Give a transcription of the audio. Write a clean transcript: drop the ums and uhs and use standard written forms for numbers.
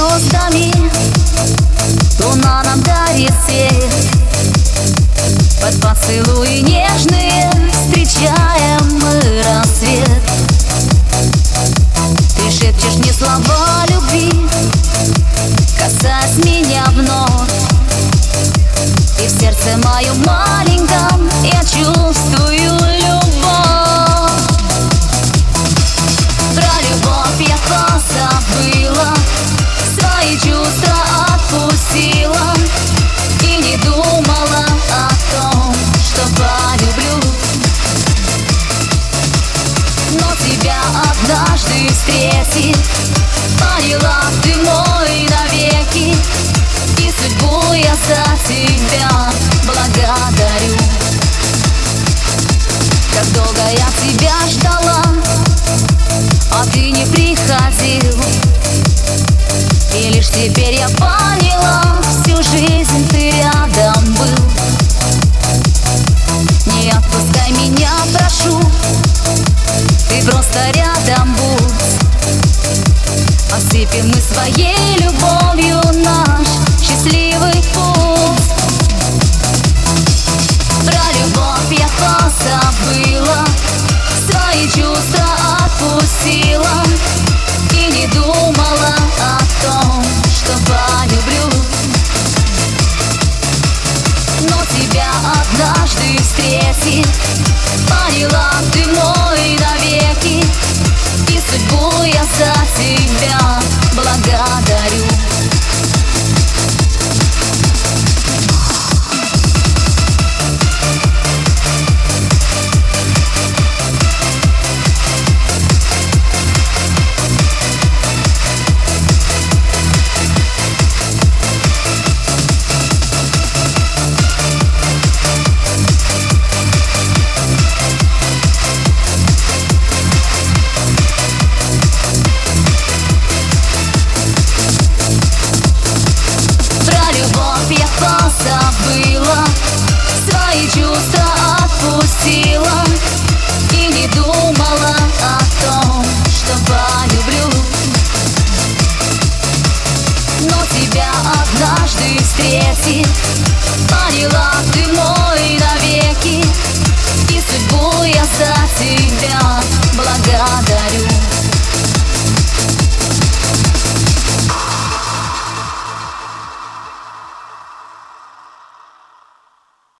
звездами луна нам дарит свет. Под поцелуи нежные встречаем мы рассвет. Ты шепчешь мне слова любви, касаясь меня вновь, и в сердце моем маленьком я чувствую любовь. Про любовь я позабыла, свои чувства отпустила и не думала о том, что полюблю. Но тебя однажды встретив, поняла, ты мой навеки, и судьбу я за тебя благодарю. Как долго я тебя ждала, а ты не приходил, и лишь теперь я поняла, всю жизнь ты рядом был. Не отпускай меня, прошу, ты просто рядом будь. Осыпем мы своей любовью наш счастливый путь. Про любовь я позабыла, свои чувства отпустила и не думала о том, что полюблю. Но тебя однажды встретив, поняла, ты мой навеки, и судьбу я за тебя благодарю. Я позабыла, свои чувства отпустила и не думала о том, что полюблю. Но тебя однажды встретив, поняла,